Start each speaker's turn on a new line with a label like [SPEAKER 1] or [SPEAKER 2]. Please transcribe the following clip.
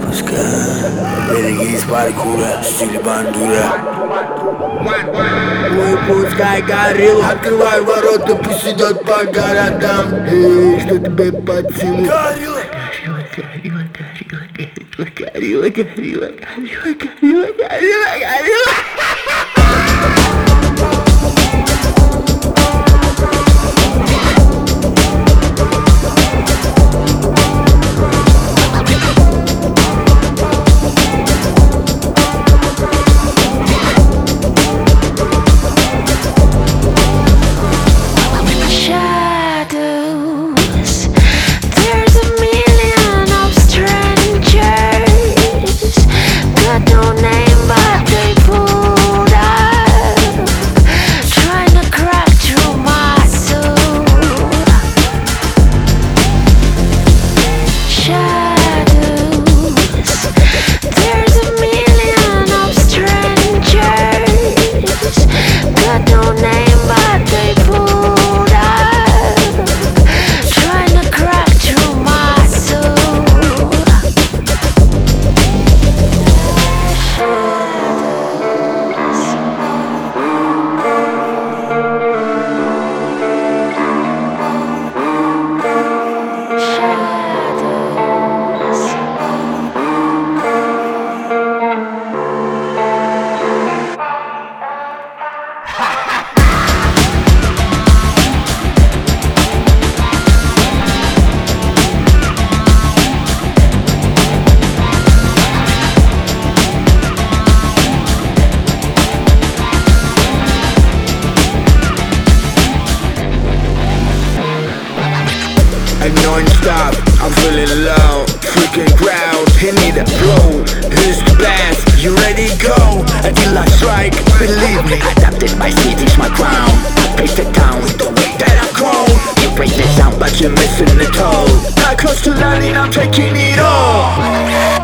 [SPEAKER 1] Берегись паркура, стиль бандура. Мой пускай горел, открывай ворота, пусть идет по городам. Эй, что тебе под силу? Горилла! Горилла! Non-stop, I'm feeling low. Freaking crowd, he need a flow. Who's the best? You ready? Go until I strike. Believe me, adapted my city's my crown. I pace the town with the way that I'm grown. You praise the sound, but you're missing the toe. Not close to landing, I'm taking it all.